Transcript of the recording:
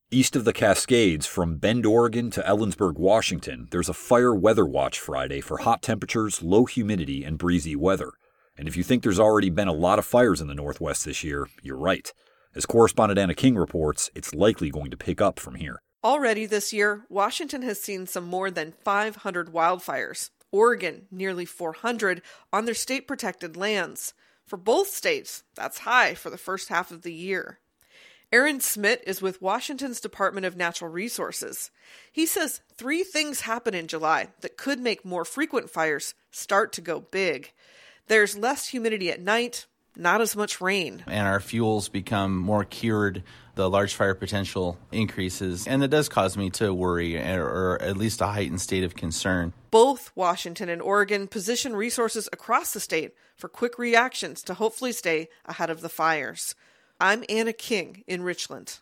East of the Cascades, from Bend, Oregon to Ellensburg, Washington, there's a fire weather watch Friday for hot temperatures, low humidity, and breezy weather. And if you think there's already been a lot of fires in the Northwest this year, you're right. As correspondent Anna King reports, it's likely going to pick up from here. Already this year, Washington has seen some more than 500 wildfires. Oregon, nearly 400 on their state-protected lands. For both states, that's high for the first half of the year. Aaron Smith is with Washington's Department of Natural Resources. He says 3 things happen in July that could make more frequent fires start to go big. There's less humidity at night, not as much rain. And our fuels become more cured, the large fire potential increases, and it does cause me to worry, or at least a heightened state of concern. Both Washington and Oregon position resources across the state for quick reactions to hopefully stay ahead of the fires. I'm Anna King in Richland.